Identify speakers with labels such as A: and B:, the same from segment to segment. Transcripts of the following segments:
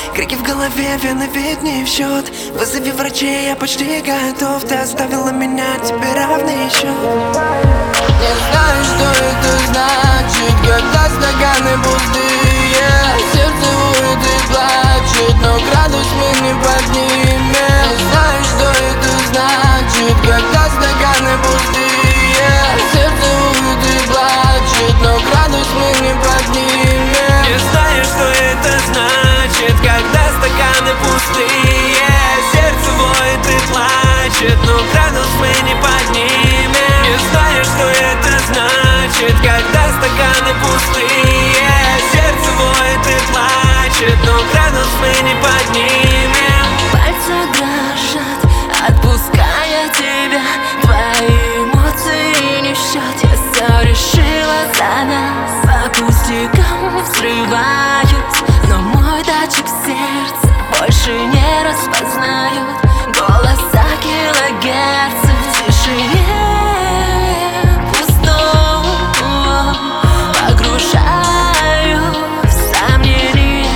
A: Крики в голове, вены ведь не в счет. Вызови врачей, я почти готов. Ты оставила меня, тебе равный счет.
B: Не знаю, что это значит, когда стаканы пустые. Сердце воет и плачет, но градус мы не поднимем. Не знаю, что это значит, когда стаканы пустые. Сердце воет и плачет, но градус мы не поднимем.
A: Не знаю, что это значит, когда стаканы пустые. Сердце воет и плачет, но градус мы не поднимем. Не знаю, что это значит, когда стаканы пустые. Сердце воет и плачет, но градус мы не поднимем.
C: Пальцы дрожат, отпуская тебя. Твои эмоции не в счет. Я все решила за нас. По пустякам взрываюсь, но мой датчик сердца больше не распознает голоса килогерцев в тишине пустого. Погружаюсь в сомнения.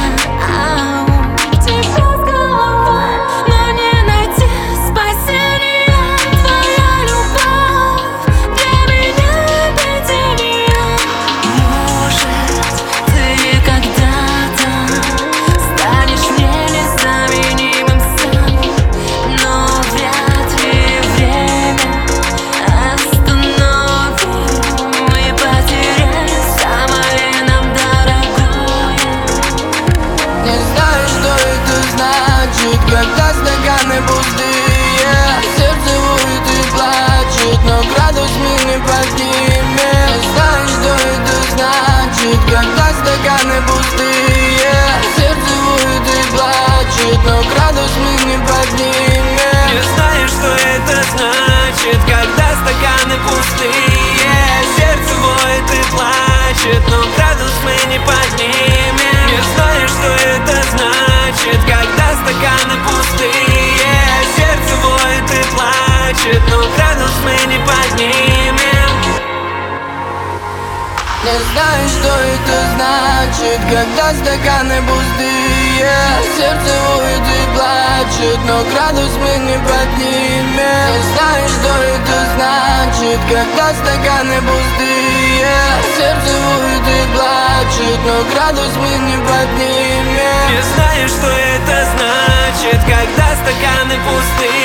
C: Тебя с головой, но не найти спасения. Твоя любовь для меня видение. Может, ты когда-то станешь мне незаменимым сам, но вряд ли время остановим. Мы потеряли самое нам дорогое.
B: Не знаю, что это значит, когда стаканы пустые. Сердце воет и плачет, но градус мы не поднимем. Не знаю, что это значит, когда стаканы пустые. Сердце воет и плачет, но градус мы не поднимем.
A: Не знаю, что это значит, когда стаканы пустые. Сердце воет и плачет, но градус мы не поднимем. Не знаю, что это значит, когда стаканы пустые. Сердце воет и плачет, но градус мы не поднимем.
B: Не знаю, что это значит, когда стаканы пустые. Сердце воет и плачет, но градус мы не поднимем. Не знаю, что это значит, когда стаканы пустые. Сердце воет и плачет, но градус мы не поднимем.
A: Не знаю, что это значит, когда стаканы пустые.